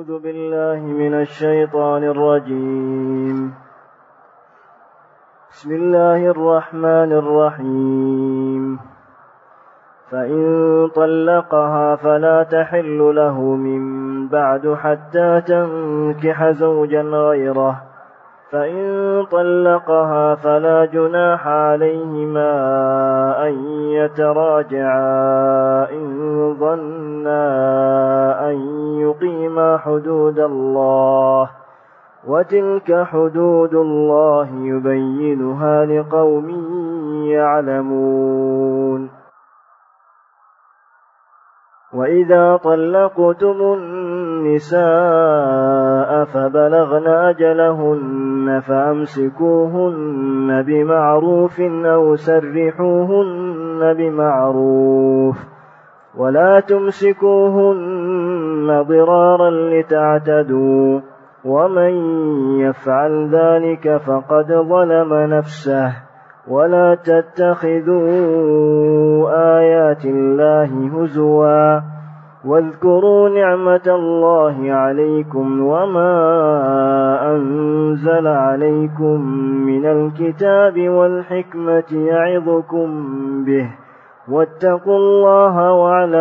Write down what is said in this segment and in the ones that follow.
أعوذ بالله من الشيطان الرجيم. بسم الله الرحمن الرحيم. فإن طلقها فلا تحل له من بعد حتى تنكح زوجا غيره، فإن طلقها فلا جناح عليهما أن يتراجعا إن ظنا أن يقيما حدود الله، وتلك حدود الله يبينها لقوم يعلمون. وإذا طلقتم النساء فبلغن أجلهن فأمسكوهن بمعروف أو سرحوهن بمعروف، ولا تمسكوهن ضرارا لتعتدوا، ومن يفعل ذلك فقد ظلم نفسه. ولا تتخذوا آيات الله هزوا، واذكروا نعمة الله عليكم وما أنزل عليكم من الكتاب والحكمة يعظكم به، واتقوا الله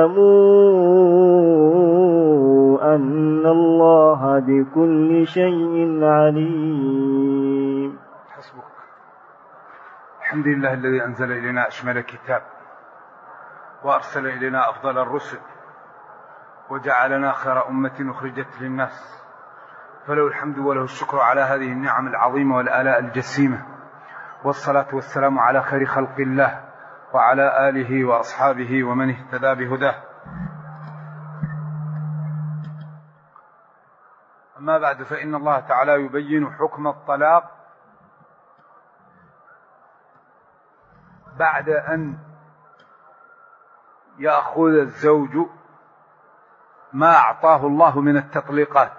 واعلموا أن الله بكل شيء عليم. حسبك. الحمد لله الذي أنزل إلينا أشمل كتاب، وأرسل إلينا أفضل الرسل، وجعلنا خير أمة أخرجت للناس، فله الحمد وله الشكر على هذه النعم العظيمة والآلاء الجسيمة، والصلاة والسلام على خير خلق الله وعلى آله وأصحابه ومن اهتدى بهداه. أما بعد، فإن الله تعالى يبين حكم الطلاق بعد أن يأخذ الزوج ما أعطاه الله من التطليقات.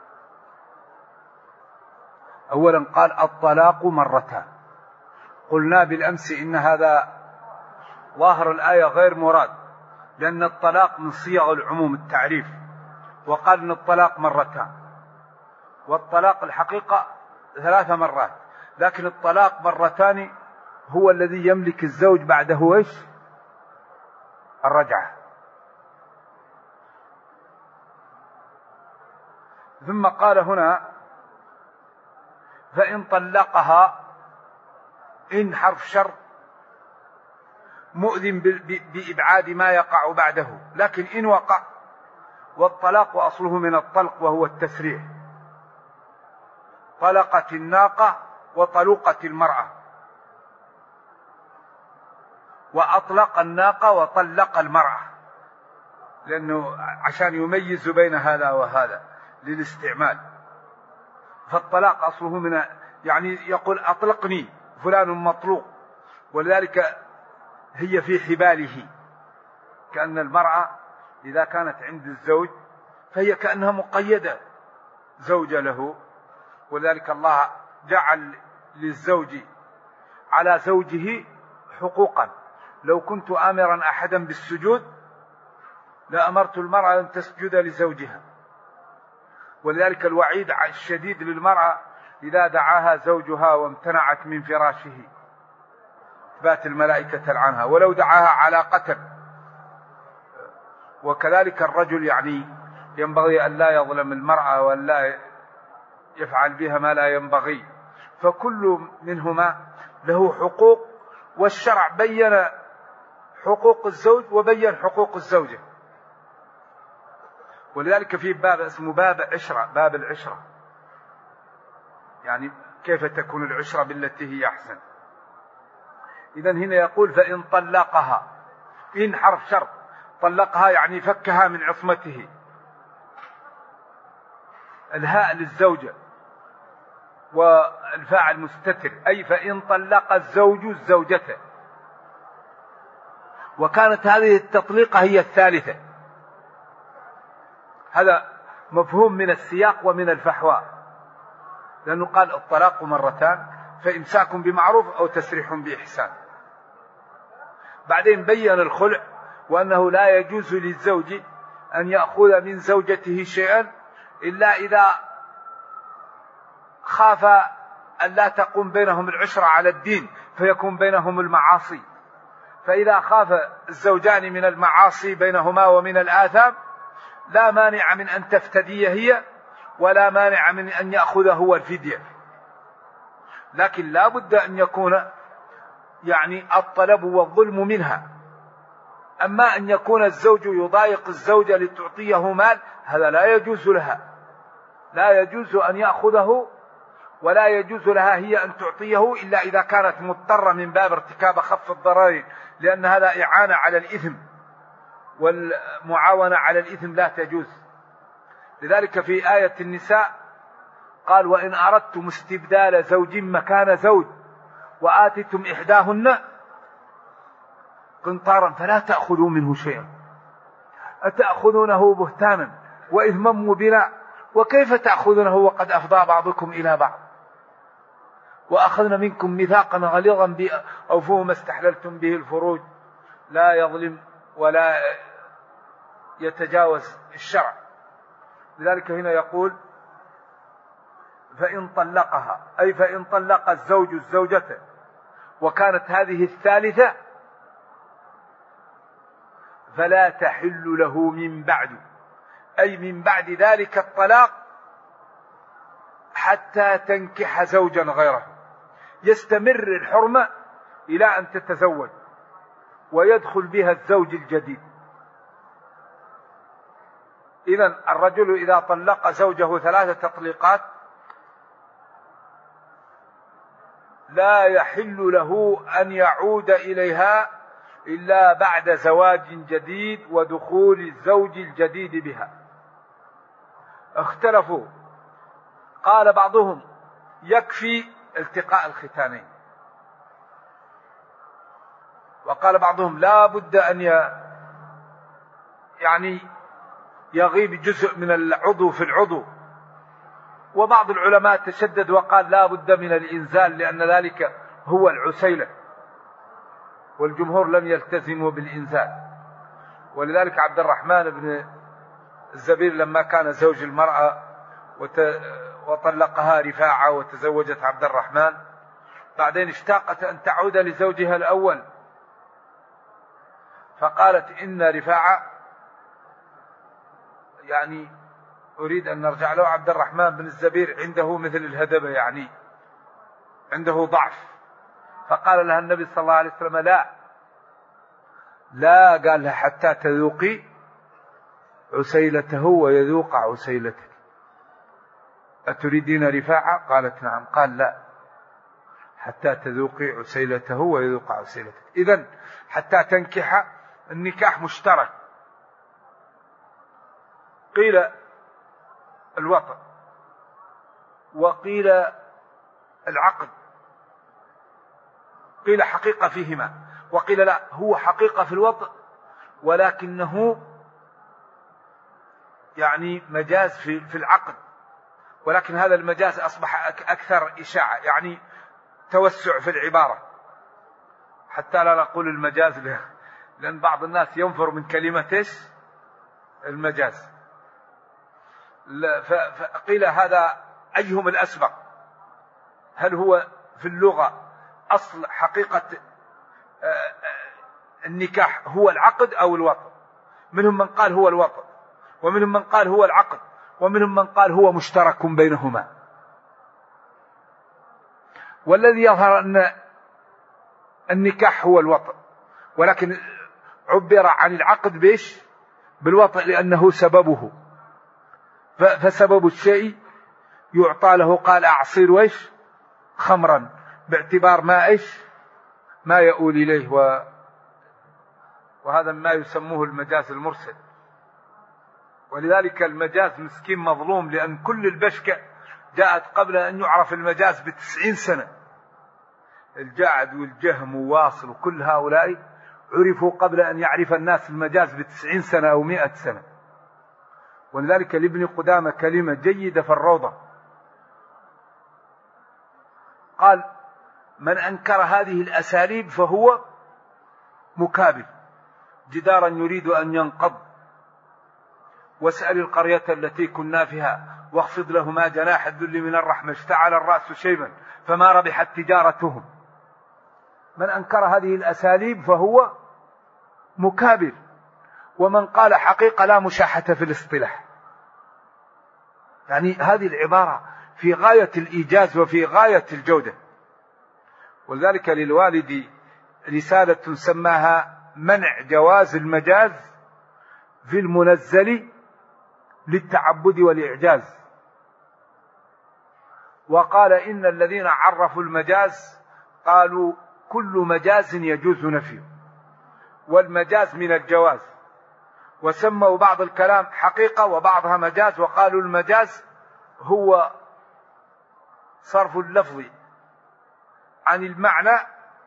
أولا قال الطلاق مرتان. قلنا بالأمس إن هذا ظاهر الآية غير مراد، لأن الطلاق من صيغ العموم التعريف، وقال إن الطلاق مرتان، والطلاق الحقيقة 3 مرات، لكن الطلاق مرتان هو الذي يملك الزوج بعده إيش؟ الرجعة. ثم قال هنا فإن طلقها، إن حرف شر مؤذن بإبعاد ما يقع بعده، لكن إن وقع، والطلاق أصله من الطلق وهو التسريح. طلقت الناقة وطلقت المرأة، وأطلق الناقة وطلق المرأة، لأنه عشان يميز بين هذا وهذا للاستعمال. فالطلاق أصله من، يعني يقول أطلقني فلان مطلوق، ولذلك هي في حباله، كأن المرأة إذا كانت عند الزوج فهي كأنها مقيدة زوجة له، ولذلك الله جعل للزوج على زوجه حقوقا. لو كنت آمرا أحدا بالسجود لأمرت المرأة أن تسجد لزوجها، ولذلك الوعيد الشديد للمرأة إذا دعاها زوجها وامتنعت من فراشه بات الملائكة تلعنها، ولو دعاها على قتل. وكذلك الرجل يعني ينبغي أن لا يظلم المرأة وأن لا يفعل بها ما لا ينبغي، فكل منهما له حقوق، والشرع بين حقوق الزوج وبين حقوق الزوجة. ولذلك في باب اسمه باب عشرة، باب العشرة، يعني كيف تكون العشرة بالتي هي أحسن. إذن هنا يقول فإن طلقها، إن حرف شرط، طلقها يعني فكها من عصمته. الهاء للزوجة والفاعل مستتر، أي فإن طلق الزوج الزوجة، وكانت هذه التطليقة هي الثالثة. هذا مفهوم من السياق ومن الفحواء، لأنه قال الطلاق مرتان، فإمساك بمعروف أو تسريح بإحسان. بعدين بين الخلع، وأنه لا يجوز للزوج أن يأخذ من زوجته شيئا إلا إذا خاف أن لا تقوم بينهم العشرة على الدين فيكون بينهم المعاصي. فإذا خاف الزوجان من المعاصي بينهما ومن الآثام لا مانع من أن تفتدي هي ولا مانع من أن يأخذ هو الفدية، لكن لا بد أن يكون الطلب والظلم منها. أما أن يكون الزوج يضايق الزوجة لتعطيه مال هذا لا يجوز لها، لا يجوز أن يأخذه ولا يجوز لها هي أن تعطيه إلا إذا كانت مضطرة من باب ارتكاب أخف الضررين، لأن هذا إعانة على الإثم، والمعاونة على الإثم لا تجوز. لذلك في آية النساء قال وإن أردتم استبدال زوج مكان زوج وآتتم إحداهن قنطارا فلا تأخذوا منه شيئا أتأخذونه بهتانا وإثما مبينا وكيف تأخذونه وقد أفضى بعضكم إلى بعض وأخذنا منكم ميثاقا غليظا أوفوا ما استحللتم به الفروج لا يظلم ولا يتجاوز الشرع. لذلك هنا يقول فإن طلقها أي فإن طلق الزوج الزوجة وكانت هذه الثالثة فلا تحل له من بعد، أي من بعد ذلك الطلاق حتى تنكح زوجا غيره، يستمر الحرمة إلى أن تتزوج ويدخل بها الزوج الجديد. إذن الرجل إذا طلق زوجه 3 تطليقات لا يحل له أن يعود إليها إلا بعد زواج جديد ودخول الزوج الجديد بها. اختلفوا، قال بعضهم يكفي التقاء الختانين، وقال بعضهم لا بد أن يغيب جزء من العضو في العضو، وبعض العلماء تشدد وقال لا بد من الإنزال لأن ذلك هو العسيلة، والجمهور لم يلتزموا بالإنزال. ولذلك عبد الرحمن بن الزبير لما كان زوج المرأة وطلقها رفاعة وتزوجت عبد الرحمن بعدين اشتاقت أن تعود لزوجها الأول فقالت إن رفاعة أريد أن نرجع له. عبد الرحمن بن الزبير عنده مثل الهدبة عنده ضعف، فقال لها النبي صلى الله عليه وسلم لا قال لها حتى تذوقي عسيلته ويذوق عسيلتك، أتريدين رفاعة؟ قالت نعم. قال لا حتى تذوقي عسيلته ويذوق عسيلتك. إذن حتى تنكح النكاح مشترك. قيل الوطء وقيل العقد، قيل حقيقة فيهما وقيل لا هو حقيقة في الوطء ولكنه مجاز في العقد، ولكن هذا المجاز أصبح أكثر إشاعة توسع في العبارة حتى لا نقول المجاز لأن بعض الناس ينفر من كلمة المجاز. فقيل هذا أيهم الأسبق، هل هو في اللغة أصل حقيقة النكاح هو العقد أو الوطء؟ منهم من قال هو الوطء ومنهم من قال هو العقد ومنهم من قال هو مشترك بينهما. والذي يظهر أن النكاح هو الوطء، ولكن عبر عن العقد بالوطء لأنه سببه، فسبب الشيء يعطى له. قال أعصير خمرا باعتبار ما يؤول إليه، وهذا ما يسموه المجاز المرسل. ولذلك المجاز مسكين مظلوم، لأن كل البشكة جاءت قبل أن يعرف المجاز ب90 سنة. الجعد والجهم وواصل وكل هؤلاء عرفوا قبل أن يعرف الناس المجاز ب90 سنة أو 100 سنة. ولذلك لابن قدامة كلمة جيدة في الروضة، قال من أنكر هذه الأساليب فهو مكابر جدارا يريد أن ينقض، واسأل القرية التي كنا فيها واخفض لهما جناح الذل من الرحمة اشتعل الرأس شيبا فما ربحت تجارتهم. من أنكر هذه الأساليب فهو مكابر، ومن قال حقيقة لا مشاحة في الاصطلاح. يعني هذه العبارة في غاية الإيجاز وفي غاية الجودة. ولذلك للوالد رسالة سماها منع جواز المجاز في المنزل للتعبد والإعجاز. وقال إن الذين عرفوا المجاز قالوا كل مجاز يجوز نفيه، والمجاز من الجواز، وسموا بعض الكلام حقيقة وبعضها مجاز، وقالوا المجاز هو صرف اللفظ عن المعنى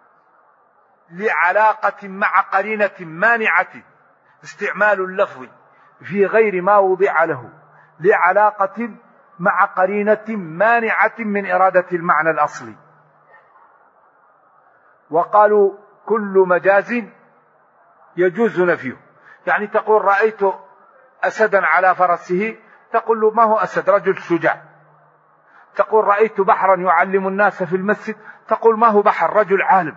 لعلاقة مع قرينة مانعة، استعمال اللفظ في غير ما وضع له لعلاقة مع قرينة مانعة من إرادة المعنى الأصلي. وقالوا كل مجاز يجوز نفيه. يعني تقول رأيت أسدا على فرسه، تقول له ما هو أسد، رجل شجاع. تقول رأيت بحرا يعلم الناس في المسجد، تقول ما هو بحر، رجل عالم.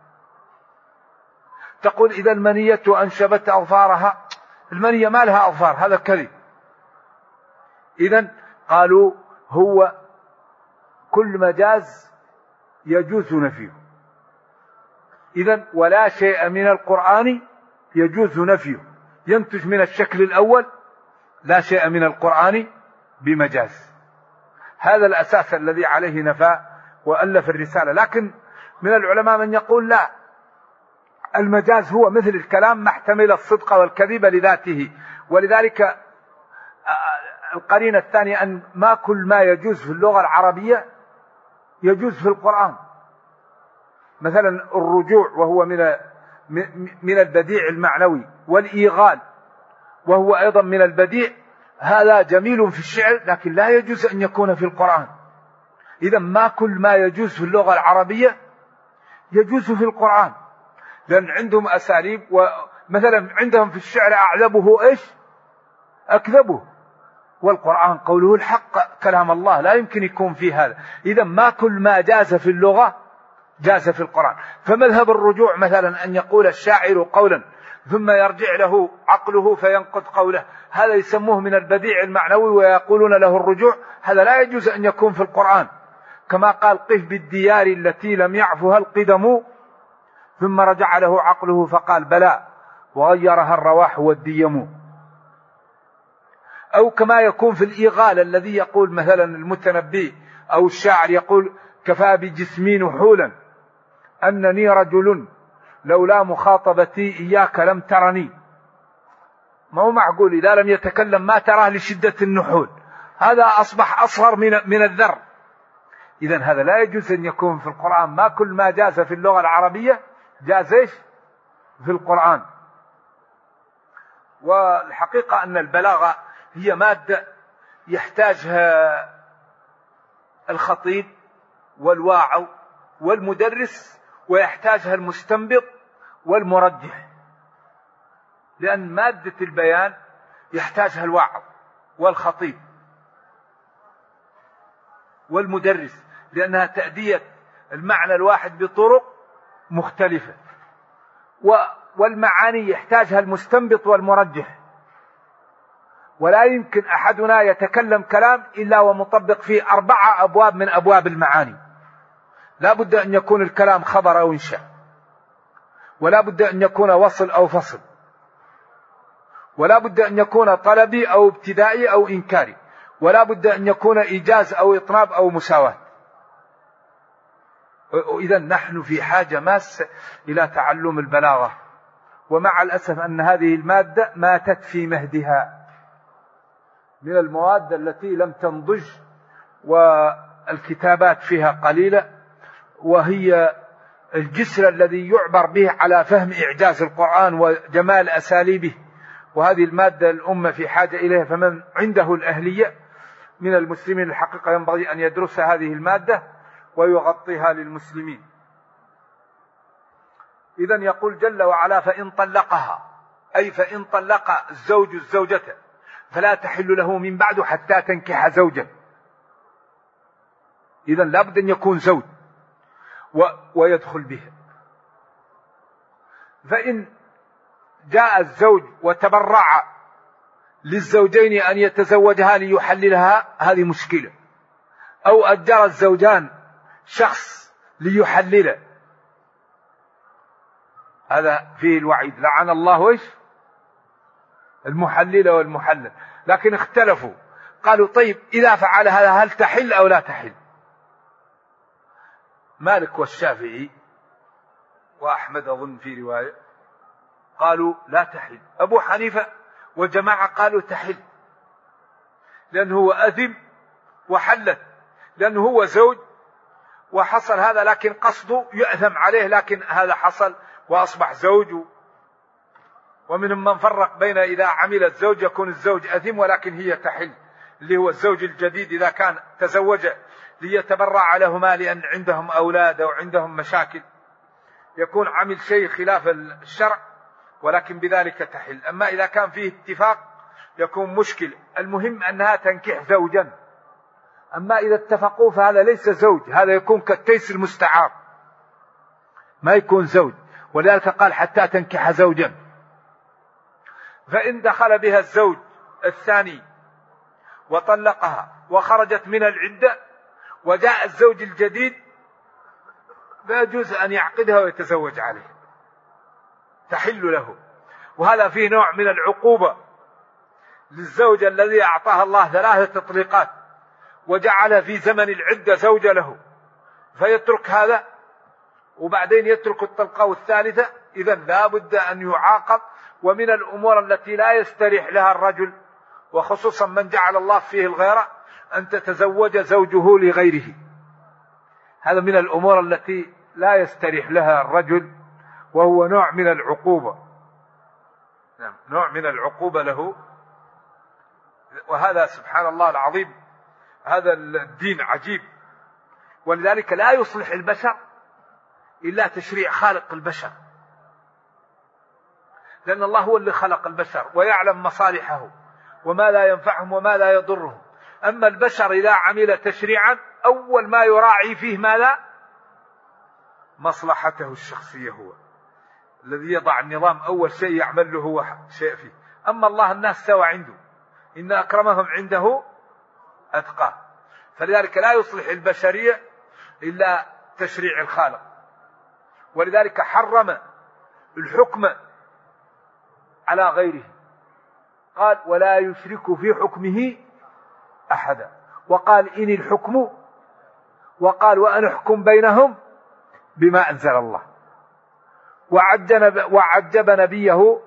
تقول إذا المنية أنشبت أظفارها، المنية ما لها أظفار، هذا كذب. إذن قالوا هو كل مجاز يجوز نفيه. إذن ولا شيء من القرآن يجوز نفيه، ينتج من الشكل الأول لا شيء من القرآن بمجاز. هذا الأساس الذي عليه نفى وألف الرسالة. لكن من العلماء من يقول لا، المجاز هو مثل الكلام محتمل الصدق والكذب لذاته. ولذلك القرينة الثانية أن ما كل ما يجوز في اللغة العربية يجوز في القرآن. مثلا الرجوع وهو من البديع المعنوي، والإيغال وهو أيضا من البديع، هذا جميل في الشعر لكن لا يجوز أن يكون في القرآن. إذا ما كل ما يجوز في اللغة العربية يجوز في القرآن، لأن عندهم أساليب. ومثلا عندهم في الشعر أعذبه إيش؟ أكذبه. والقرآن قوله الحق كلام الله، لا يمكن يكون فيه هذا. إذا ما كل ما جاز في اللغة جاز في القرآن. فمذهب الرجوع مثلا أن يقول الشاعر قولا ثم يرجع له عقله فينقض قوله، هذا يسموه من البديع المعنوي ويقولون له الرجوع. هذا لا يجوز أن يكون في القرآن. كما قال قف بالديار التي لم يعفها القدم، ثم رجع له عقله فقال بلى وغيرها الرواح والديم. أو كما يكون في الإيغال الذي يقول مثلا المتنبي أو الشاعر يقول كفى بجسمي نحولا أنني رجل لولا مخاطبتي إياك لم ترني. ما هو معقول إذا لم يتكلم ما تراه لشدة النحول، هذا أصبح أصغر من الذر. إذن هذا لا يجوز أن يكون في القرآن. ما كل ما جاز في اللغة العربية جاز في القرآن. والحقيقة أن البلاغة هي مادة يحتاجها الخطيب والواعظ والمدرس، ويحتاجها المستنبط والمرجح. لأن مادة البيان يحتاجها الواعظ والخطيب والمدرس، لأنها تأدية المعنى الواحد بطرق مختلفة. والمعاني يحتاجها المستنبط والمرجح. ولا يمكن أحدنا يتكلم كلام إلا ومطبق فيه 4 أبواب من أبواب المعاني. لا بد أن يكون الكلام خبر أو إنشاء، ولا بد أن يكون وصل أو فصل، ولا بد أن يكون طلبي أو ابتدائي أو إنكاري، ولا بد أن يكون إيجاز أو إطناب أو مساواة. إذا نحن في حاجة ماسة إلى تعلم البلاغة. ومع الأسف أن هذه المادة ماتت في مهدها، من المواد التي لم تنضج والكتابات فيها قليلة، وهي الجسر الذي يعبر به على فهم إعجاز القرآن وجمال أساليبه. وهذه المادة الأمة في حاجة إليها. فمن عنده الأهلية من المسلمين الحقيقة ينبغي أن يدرس هذه المادة ويغطيها للمسلمين. إذن يقول جل وعلا فإن طلقها، أي فإن طلق الزوج الزوجة فلا تحل له من بعد حتى تنكح زوجا. إذا لابد أن يكون زوج ويدخل به. فإن جاء الزوج وتبرع للزوجين أن يتزوجها ليحللها هذه مشكلة، أو أجر الزوجان شخص ليحلله، هذا فيه الوعيد. لعن الله إيش؟ المحلل والمحلل. لكن اختلفوا، قالوا طيب إذا فعل هذا هل تحل أو لا تحل؟ مالك والشافعي وأحمد أظن في رواية قالوا لا تحل. أبو حنيفة وجماعة قالوا تحل، لأنه هو أثم وحلت، لأنه هو زوج وحصل هذا، لكن قصده يأثم عليه، لكن هذا حصل وأصبح زوج. ومنهم من فرق بين إذا عمل الزوج يكون الزوج أثم ولكن هي تحل، اللي هو الزوج الجديد إذا كان تزوج ليتبرع لهما لأن عندهم أولاد أو عندهم مشاكل يكون عمل شيء خلاف الشرع، ولكن بذلك تحل. أما إذا كان فيه اتفاق يكون مشكل. المهم أنها تنكح زوجا. أما إذا اتفقوا فهذا ليس زوج، هذا يكون كالتيس المستعار، ما يكون زوج. ولذلك قال حتى تنكح زوجا. فإن دخل بها الزوج الثاني وطلقها وخرجت من العدة وجاء الزوج الجديد لا يجوز أن يعقدها ويتزوج عليه، تحل له. وهذا فيه نوع من العقوبة للزوج الذي أعطاها الله 3 تطليقات وجعل في زمن العدة زوجة له، فيترك هذا وبعدين يترك الطلقة الثالثة. إذن لا بد أن يعاقب. ومن الأمور التي لا يستريح لها الرجل، وخصوصا من جعل الله فيه الغيرة، أن تتزوج زوجه لغيره. هذا من الأمور التي لا يستريح لها الرجل، وهو نوع من العقوبة، نوع من العقوبة له. وهذا سبحان الله العظيم، هذا الدين عجيب. ولذلك لا يصلح البشر إلا تشريع خالق البشر، لأن الله هو اللي خلق البشر ويعلم مصالحه وما لا ينفعهم وما لا يضرهم. أما البشر إذا عمل تشريعا أول ما يراعي فيه ما لا مصلحته الشخصية، هو الذي يضع النظام أول شيء يعمل له هو شيء فيه. أما الله الناس سوى عنده، إن أكرمهم عنده أتقاه. فلذلك لا يصلح البشرية إلا تشريع الخالق. ولذلك حرم الحكم على غيره، قال ولا يشرك في حكمه أحدا. وقال إن الحكم، وقال وأن أحكم بينهم بما أنزل الله. وعجب نبيه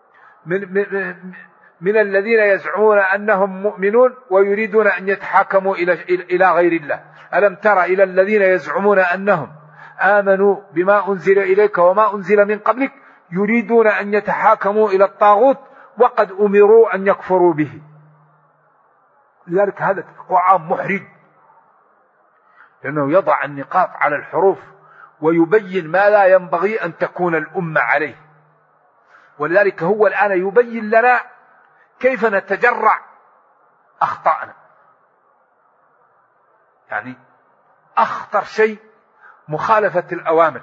من الذين يزعمون أنهم مؤمنون ويريدون أن يتحاكموا إلى غير الله. ألم تر إلى الذين يزعمون أنهم آمنوا بما أنزل إليك وما أنزل من قبلك يريدون أن يتحاكموا إلى الطاغوت وقد أمروا أن يكفروا به. لذلك هذا القرآن محرج، لأنه يضع النقاط على الحروف ويبين ما لا ينبغي أن تكون الأمة عليه. ولذلك هو الآن يبين لنا كيف نتجرع أخطأنا. يعني أخطر شيء مخالفة الأوامر.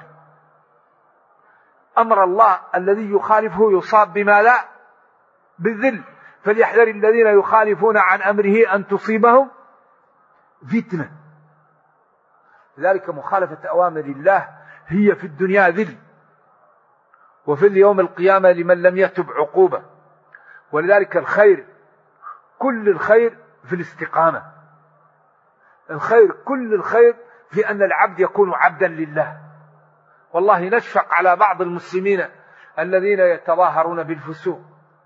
أمر الله الذي يخالفه يصاب بما لا بالذل. فليحذر الذين يخالفون عن أمره أن تصيبهم فتنة. لذلك مخالفة أوامر الله هي في الدنيا ذل، وفي اليوم القيامة لمن لم يتب عقوبة. ولذلك الخير كل الخير في الاستقامة. الخير كل الخير في أن العبد يكون عبدا لله. والله نشفق على بعض المسلمين الذين يتظاهرون بالفسوق.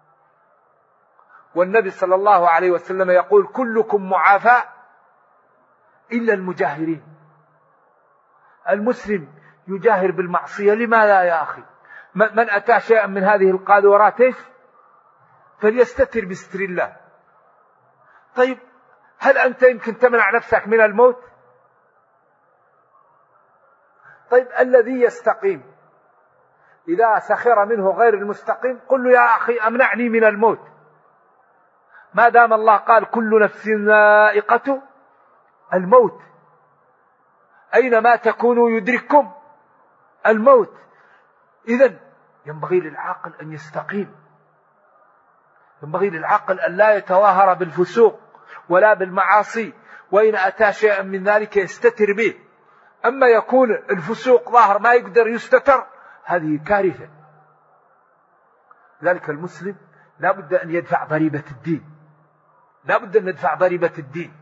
والنبي صلى الله عليه وسلم يقول كلكم معافى إلا المجاهرين. المسلم يجاهر بالمعصية، لماذا يا أخي؟ من أتى شيئا من هذه القاذورات فليستتر بستر الله. طيب هل أنت يمكن تمنع نفسك من الموت؟ طيب الذي يستقيم إذا سخر منه غير المستقيم قل له يا أخي أمنعني من الموت. ما دام الله قال كل نفس ذائقة الموت، أينما تكونوا يدرككم الموت. إذن ينبغي للعاقل أن يستقيم، ينبغي للعاقل أن لا يتواهر بالفسوق ولا بالمعاصي، وإن أتى شيئا من ذلك يستتر به. أما يكون الفسوق ظاهر ما يقدر يستتر، هذه كارثة. ذلك المسلم لا بد أن يدفع ضريبة الدين، لا بد أن ندفع ضريبة الدين،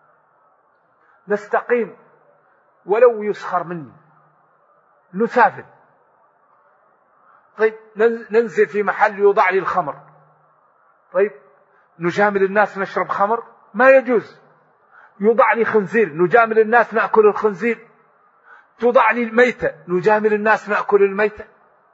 نستقيم ولو يسخر مني، نسافر. طيب ننزل في محل يوضع لي الخمر، طيب نجامل الناس نشرب خمر؟ ما يجوز. يوضع لي خنزير، نجامل الناس نأكل الخنزير؟ توضع لي الميتة، نجامل الناس نأكل الميتة؟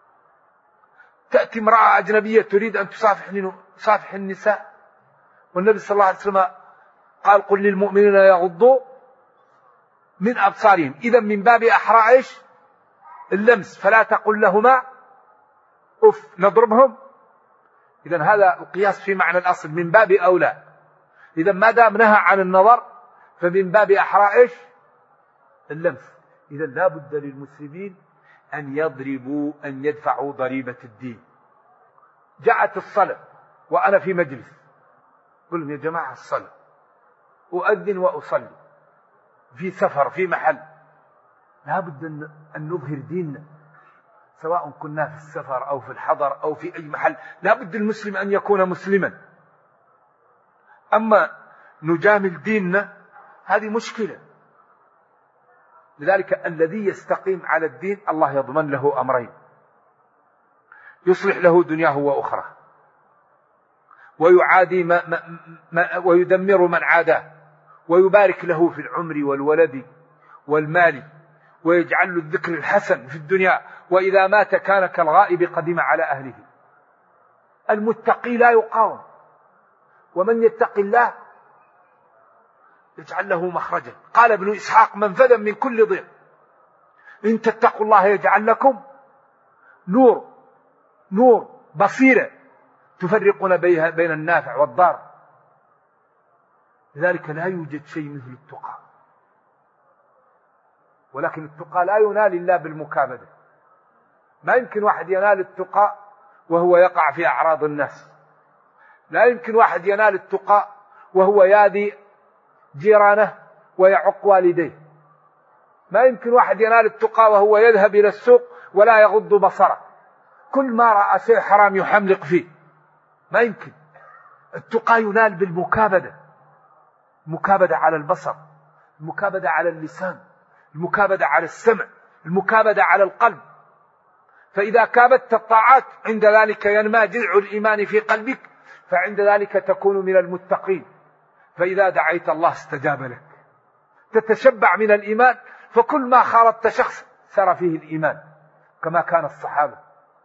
تأتي امرأة أجنبية تريد أن تصافح النساء، والنبي صلى الله عليه وسلم قال قل للمؤمنين يغضوا من أبصارهم. إذا من باب أحرى إيش؟ اللمس، فلا تقل لهما أف، نضربهم. إذا هذا القياس في معنى الأصل من باب أولى. إذا ما دام نهى عن النظر فمن باب أحرى إيش؟ اللمس. إذا لا بد للمسلمين أن يضربوا، أن يدفعوا ضريبة الدين. جاءت الصلاة وأنا في مجلس، قل لهم يا جماعة الصلاة، أؤذن وأصلي في سفر في محل، لا بد أن نظهر ديننا، سواء كنا في السفر أو في الحضر أو في أي محل، لا بد المسلم أن يكون مسلما. أما نجامل ديننا هذه مشكلة. لذلك الذي يستقيم على الدين الله يضمن له أمرين: يصلح له دنياه وأخرى، ويعادي ويدمر من عاداه، ويبارك له في العمر والولد والمال، ويجعل له الذكر الحسن في الدنيا، وإذا مات كان كالغائب قدم على أهله. المتقي لا يقاوم، ومن يتق الله يجعل له مخرجا. قال ابن إسحاق: من فدى من كل ضيق إن تتقوا الله يجعل لكم نور بصيرة تفرقون بين النافع والضار. لذلك لا يوجد شيء مثل التقى، ولكن التقى لا ينال إلا بالمكابدة. ما يمكن واحد ينال التقى وهو يقع في أعراض الناس، لا يمكن واحد ينال التقى وهو ياذي جيرانه ويعق والديه، ما يمكن واحد ينال التقى وهو يذهب إلى السوق ولا يغض بصره، كل ما رأى شيء حرام يحملق فيه، ما يمكن. التقى ينال بالمكابدة، المكابدة على البصر، المكابدة على اللسان، المكابدة على السمع، المكابدة على القلب. فإذا كابدت الطاعات عند ذلك ينمى جذع الإيمان في قلبك، فعند ذلك تكون من المتقين. فإذا دعيت الله استجاب لك، تتشبع من الإيمان، فكل ما خالطت شخص سر فيه الإيمان كما كان الصحابة.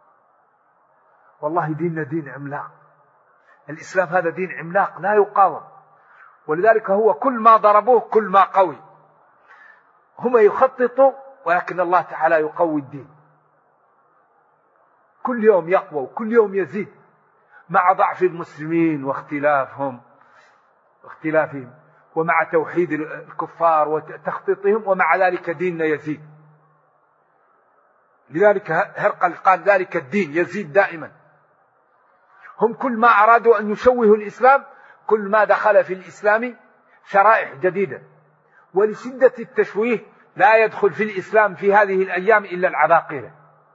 والله ديننا دين عملاق، الإسلام هذا دين عملاق لا يقاوم، ولذلك هو كل ما ضربوه كل ما قوي. هم يخططوا ولكن الله تعالى يقوي الدين، كل يوم يقوى وكل يوم يزيد مع ضعف المسلمين واختلافهم ومع توحيد الكفار وتخطيطهم، ومع ذلك ديننا يزيد. لذلك هرقل قال ذلك الدين يزيد دائما. هم كل ما أرادوا أن يشوهوا الإسلام كل ما دخل في الإسلام شرائح جديدة، ولشدة التشويه لا يدخل في الإسلام في هذه الأيام إلا العباقرة،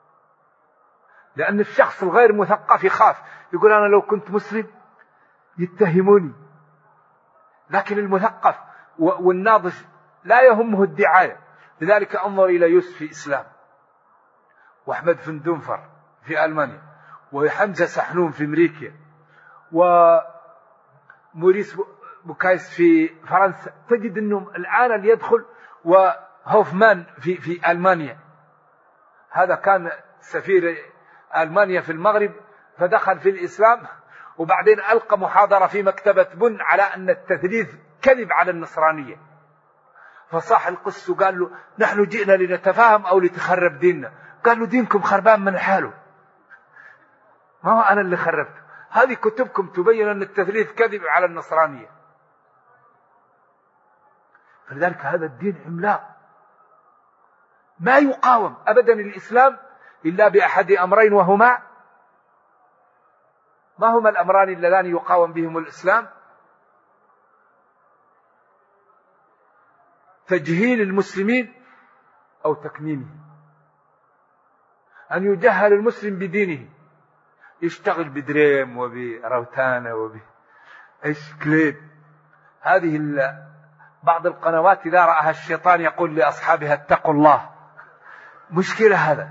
لأن الشخص الغير مثقف يخاف، يقول أنا لو كنت مسلم يتهموني. لكن المثقف والناضج لا يهمه الدعاية. لذلك انظر إلى يوسف في إسلام، وأحمد فندنفر في ألمانيا، وحمزة سحنون في أمريكا، وموريس بوكايس في فرنسا. تجد أنهم الآن اللي يدخل، وهوفمان في ألمانيا، هذا كان سفير ألمانيا في المغرب فدخل في الإسلام، وبعدين ألقى محاضرة في مكتبة بن على أن التثليث كذب على النصرانية. فصاح القس وقال له: نحن جئنا لنتفاهم أو لتخرب ديننا. قال له: دينكم خربان من حاله، ما هو أنا اللي خربت، هذه كتبكم تبين أن التثليث كذب على النصرانية. فلذلك هذا الدين عملاق ما يقاوم أبدا الإسلام إلا بأحد أمرين، وهما ما هما الأمران اللذان يقاوم بهم الإسلام؟ تجهيل المسلمين أو تكميمهم. أن يجهل المسلم بدينه، يشتغل بدريم وبروتانة إيش كليب. هذه بعض القنوات إذا رأها الشيطان يقول لأصحابها اتقوا الله. مشكلة هذا.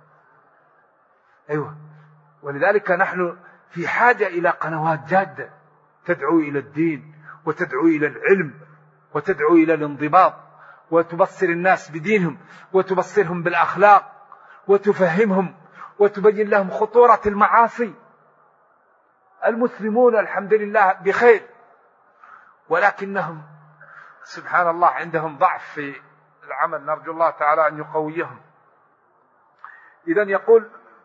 أيوة. ولذلك نحن في حاجة إلى قنوات جادة تدعو إلى الدين وتدعو إلى العلم وتدعو إلى الانضباط، وتبصر الناس بدينهم وتبصرهم بالأخلاق وتفهمهم وتبين لهم خطورة المعاصي. المسلمون الحمد لله بخير، ولكنهم سبحان الله عندهم ضعف في العمل، نرجو الله تعالى أن يقويهم. إذن يقول: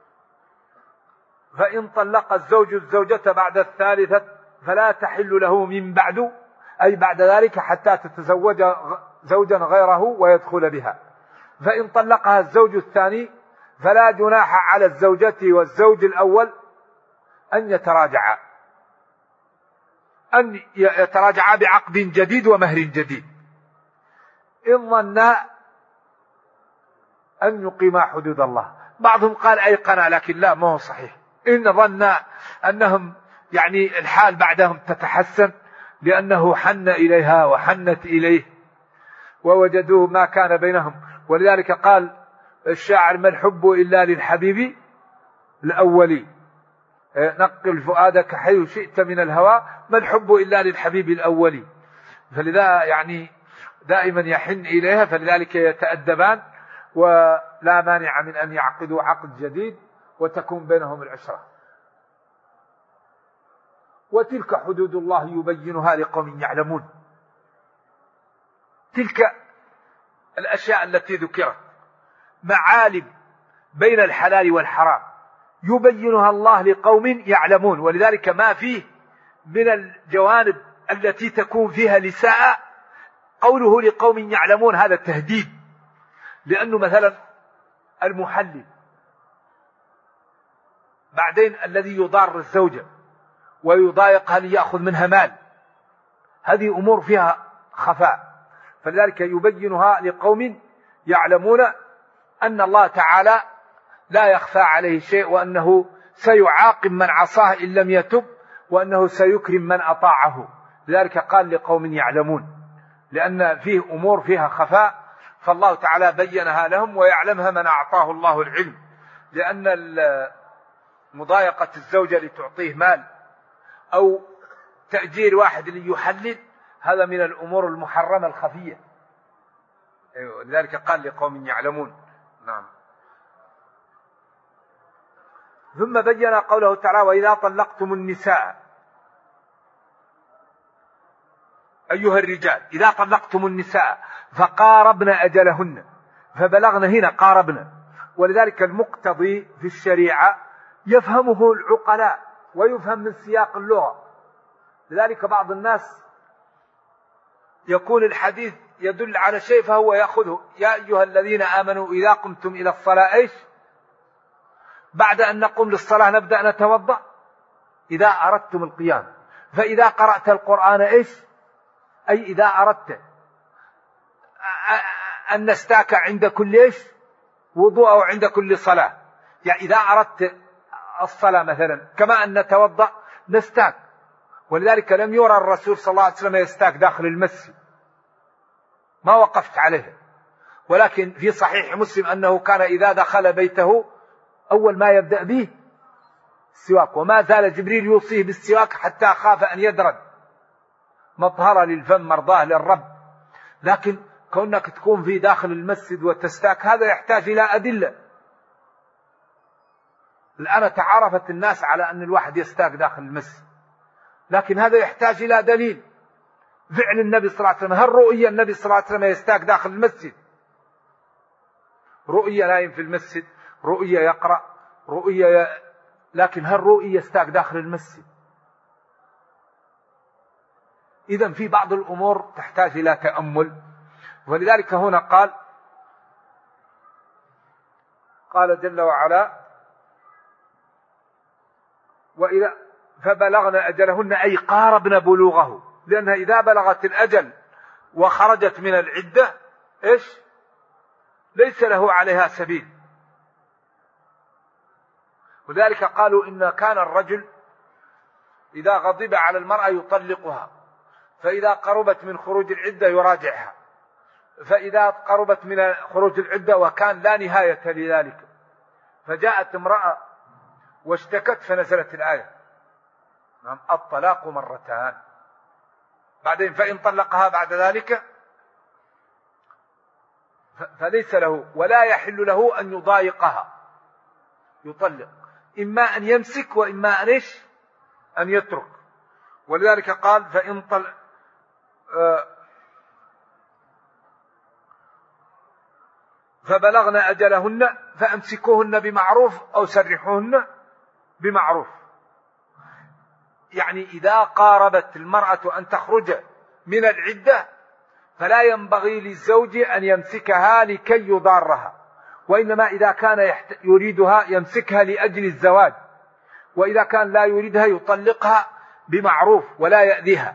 فإن طلق الزوج الزوجة بعد الثالثة فلا تحل له من بعد، أي بعد ذلك حتى تتزوج زوجا غيره ويدخل بها. فإن طلقها الزوج الثاني فلا جناح على الزوجة والزوج الأول أن يتراجعا بعقد جديد ومهر جديد، إن ظنا أن يقيما حدود الله. بعضهم قال أيقنا، لكن لا، ما هو صحيح. إن ظنا أنهم يعني الحال بعدهم تتحسن لأنه حن إليها وحنت إليه ووجدوا ما كان بينهم. ولذلك قال الشاعر: ما الحب إلا للحبيب الأولي، نقل فؤادك حيث شئت من الهوى، ما الحب إلا للحبيب الأولي. فلذا يعني دائما يحن إليها، فلذلك يتأدبان ولا مانع من أن يعقدوا عقد جديد وتكون بينهم العشرة. وتلك حدود الله يبينها لقوم يعلمون. تلك الأشياء التي ذكرت معالم بين الحلال والحرام يبينها الله لقوم يعلمون. ولذلك ما فيه من الجوانب التي تكون فيها لساء قوله لقوم يعلمون هذا تهديد. لأنه مثلا المحلل، بعدين الذي يضار الزوجة ويضايقها ليأخذ منها مال، هذه أمور فيها خفاء. فلذلك يبينها لقوم يعلمون أن الله تعالى لا يخفى عليه شيء، وأنه سيعاقب من عصاه إن لم يتب، وأنه سيكرم من أطاعه. لذلك قال لقوم يعلمون، لأن فيه أمور فيها خفاء، فالله تعالى بينها لهم ويعلمها من أعطاه الله العلم. لأن مضايقة الزوجة لتعطيه مال أو تأجير واحد ليحلل هذا من الأمور المحرمة الخفية. لذلك قال لقوم يعلمون. نعم. ثم بين قوله تعالى: وإذا طلقتم النساء أيها الرجال إذا طلقتم النساء فقاربن أجلهن، فبلغن هنا قاربن. ولذلك المقتضي في الشريعة يفهمه العقلاء ويفهم من سياق اللغة. لذلك بعض الناس يكون الحديث يدل على شيء فهو يأخذه: يا أيها الذين آمنوا إذا قمتم إلى الصلاة إيش؟ بعد أن نقوم للصلاة نبدأ نتوضأ إذا أردتم القيام. فإذا قرأت القرآن إيش؟ أي إذا أردت أن نستاك عند كل إيش؟ وضوء أو عند كل صلاة. يعني إذا أردت الصلاة مثلا كما أن نتوضأ نستاك. ولذلك لم يرى الرسول صلى الله عليه وسلم يستاك داخل المسجد، ما وقفت عليه. ولكن في صحيح مسلم أنه كان إذا دخل بيته أول ما يبدأ به السواك، وما زال جبريل يوصيه بالسواك حتى خاف أن يدرد، مطهرة للفم مرضاه للرب. لكن كونك تكون في داخل المسجد وتستاك هذا يحتاج إلى أدلة. الآن تعرفت الناس على أن الواحد يستاك داخل المسجد، لكن هذا يحتاج إلى دليل. فعل النبي صلى الله عليه وسلم، هل رؤية النبي صلى الله عليه وسلم يستاك داخل المسجد؟ رؤية نايم في المسجد، رؤية يقرأ، رؤية لكن هالرؤية يستاق داخل المسجد. إذن في بعض الأمور تحتاج إلى تأمل. ولذلك هنا قال جل وعلا: وإذا فبلغن أجلهن، أي قاربن بلوغه، لأنها إذا بلغت الأجل وخرجت من العدة ليس له عليها سبيل. ولذلك قالوا إن كان الرجل إذا غضب على المرأة يطلقها، فإذا قربت من خروج العدة يراجعها، فإذا قربت من خروج العدة وكان لا نهاية لذلك، فجاءت امرأة واشتكت فنزلت الآية: الطلاق مرتان. بعدين فإن طلقها بعد ذلك فليس له ولا يحل له أن يضايقها، يطلق، إما أن يمسك وإما أن يترك. ولذلك قال: فإن فبلغن أجلهن فأمسكوهن بمعروف أو سرحوهن بمعروف. يعني إذا قاربت المرأة أن تخرج من العدة فلا ينبغي للزوج أن يمسكها لكي يضارها، وإنما إذا كان يريدها يمسكها لأجل الزواج، وإذا كان لا يريدها يطلقها بمعروف ولا يأذيها.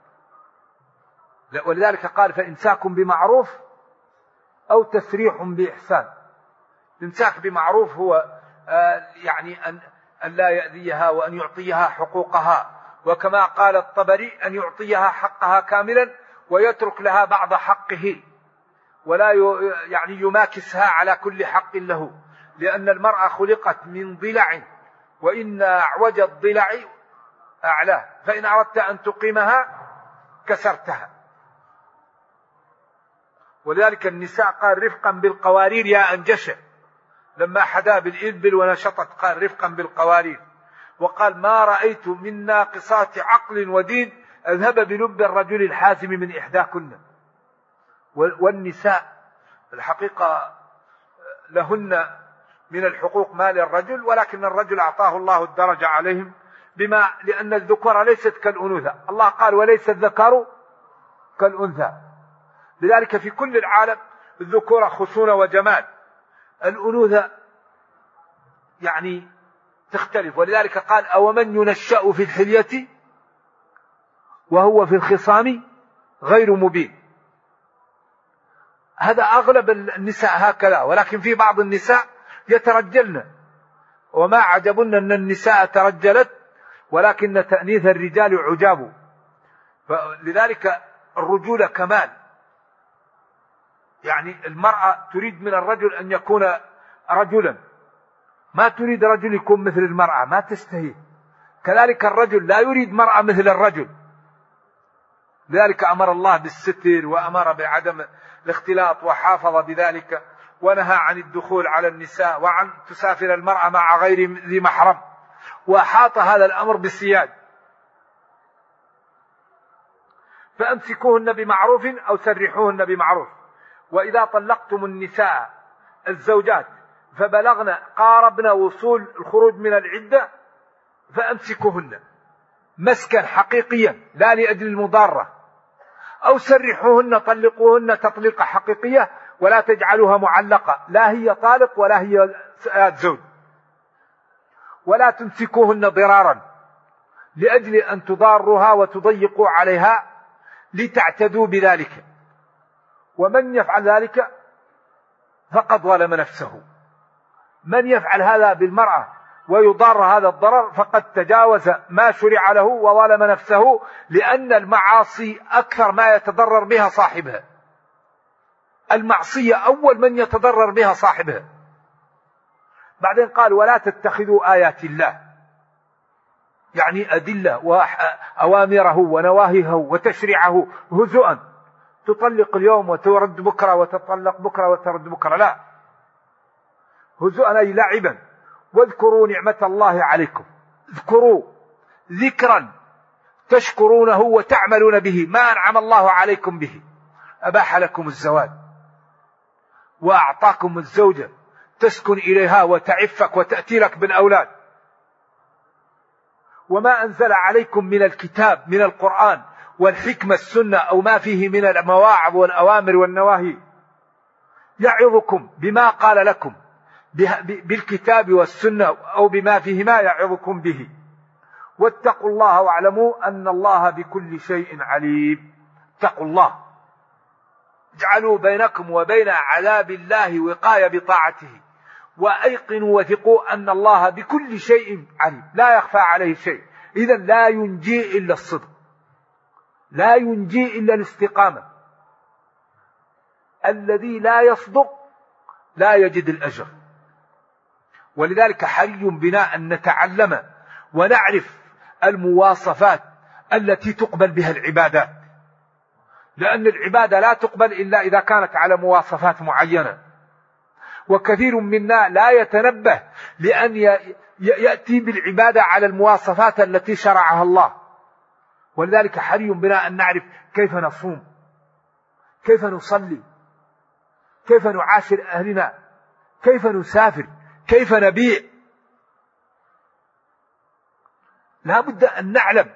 ولذلك قال: فإمساك بمعروف أو تسريح بإحسان. الإمساك بمعروف هو يعني أن لا يأذيها وأن يعطيها حقوقها، وكما قال الطبري: أن يعطيها حقها كاملا ويترك لها بعض حقه، ولا يعني يماكسها على كل حق له، لأن المرأة خلقت من ضلع، وإن أعوج الضلع أعلاه، فإن أردت أن تقيمها كسرتها. ولذلك النساء قال: رفقا بالقوارير يا أنجشة، لما حدا بالإبل ونشطت قال: رفقا بالقوارير. وقال: ما رأيت من ناقصات عقل ودين أذهب بلب الرجل الحازم من إحداكن. والنساء الحقيقة لهن من الحقوق ما للرجل، ولكن الرجل أعطاه الله الدرجة عليهم لأن الذكور ليست كالأنوثة. الله قال: وليس الذكر كالأنثى. لذلك في كل العالم الذكورة خشونة وجمال، الأنوثة يعني تختلف. ولذلك قال: أومن ينشأ في الحلية وهو في الخصام غير مبين. هذا أغلب النساء هكذا، ولكن في بعض النساء يترجلن، وما عجبن أن النساء ترجلت، ولكن تأنيث الرجال عجاب. لذلك الرجولة كمال، يعني المرأة تريد من الرجل أن يكون رجلا، ما تريد رجل يكون مثل المرأة، ما تستهي. كذلك الرجل لا يريد مرأة مثل الرجل. لذلك أمر الله بالستر، وأمر بعدم الاختلاط، وحافظ بذلك، ونهى عن الدخول على النساء، وعن تسافر المرأة مع غير ذي محرم، وأحاط هذا الأمر بالسياد. فأمسكوهن بمعروف أو سرحوهن بمعروف. وإذا طلقتم النساء الزوجات فبلغن قاربن وصول الخروج من العدة فأمسكوهن مسكا حقيقيا لا لأجل المضارة، أو سرحوهن، طلقوهن تطليقة حقيقية، ولا تجعلوها معلقة، لا هي طالق ولا هي زوج. ولا تمسكوهن ضرارا لأجل أن تضاروها وتضيقوا عليها لتعتدوا بذلك، ومن يفعل ذلك فقد ظلم نفسه. من يفعل هذا بالمرأة ويضار هذا الضرر فقد تجاوز ما شرع له وظلم نفسه، لأن المعاصي أكثر ما يتضرر بها صاحبها. المعصية أول من يتضرر بها صاحبها. بعدين قال: ولا تتخذوا آيات الله، يعني أدلة وأوامره ونواهيه وتشريعه هزؤا، تطلق اليوم وترد بكرة، وتطلق بكرة وترد بكرة، لا، هزؤا أي لعبا. واذكروا نعمة الله عليكم، اذكروا ذكرا تشكرونه وتعملون به، ما أنعم الله عليكم به. أباح لكم الزواج، وأعطاكم الزوجة تسكن إليها وتعفك وتأتي لك بالأولاد، وما أنزل عليكم من الكتاب من القرآن والحكمة السنة أو ما فيه من المواعظ والأوامر والنواهي يعظكم بما قال لكم بالكتاب والسنة أو بما فيهما يعظكم به، واتقوا الله واعلموا أن الله بكل شيء عليم. اتقوا الله، اجعلوا بينكم وبين عذاب الله وقاية بطاعته، وأيقنوا وثقوا أن الله بكل شيء عليم، لا يخفى عليه شيء. إذن لا ينجي إلا الصدق، لا ينجي إلا الاستقامة. الذي لا يصدق لا يجد الأجر. ولذلك حري بنا أن نتعلم ونعرف المواصفات التي تقبل بها العبادات، لأن العبادة لا تقبل إلا إذا كانت على مواصفات معينة، وكثير منا لا يتنبه لأن يأتي بالعبادة على المواصفات التي شرعها الله. ولذلك حري بنا أن نعرف كيف نصوم، كيف نصلي، كيف نعاشر أهلنا، كيف نسافر، كيف نبيع. لا بد أن نعلم،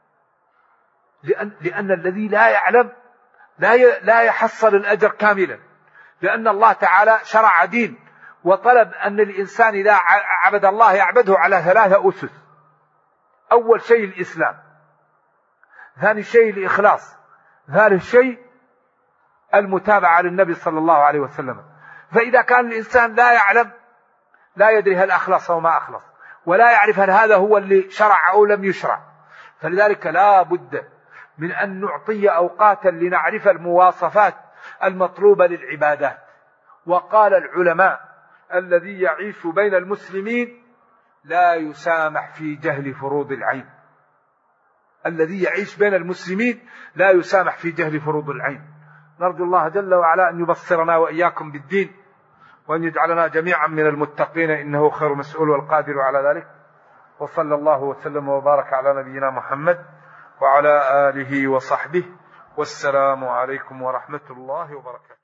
لأن الذي لا يعلم لا يحصل الأجر كاملا، لأن الله تعالى شرع دين وطلب أن الإنسان إذا عبد الله يعبده على 3 أسس. أول شيء الإسلام، ثاني شيء الإخلاص، ثالث شيء المتابعة للنبي صلى الله عليه وسلم. فإذا كان الإنسان لا يعلم لا يدري هل أخلص أو ما أخلص، ولا يعرف هل هذا هو اللي شرع أو لم يشرع. فلذلك لا بد من أن نعطي أوقاتا لنعرف المواصفات المطلوبة للعبادات. وقال العلماء: الذي يعيش بين المسلمين لا يسامح في جهل فروض العين. الذي يعيش بين المسلمين لا يسامح في جهل فروض العين. نرجو الله جل وعلا أن يبصرنا وإياكم بالدين، وأن يجعلنا جميعا من المتقين، إنه خير مسؤول والقادر على ذلك. وصلى الله وسلم وبارك على نبينا محمد وعلى آله وصحبه، والسلام عليكم ورحمة الله وبركاته.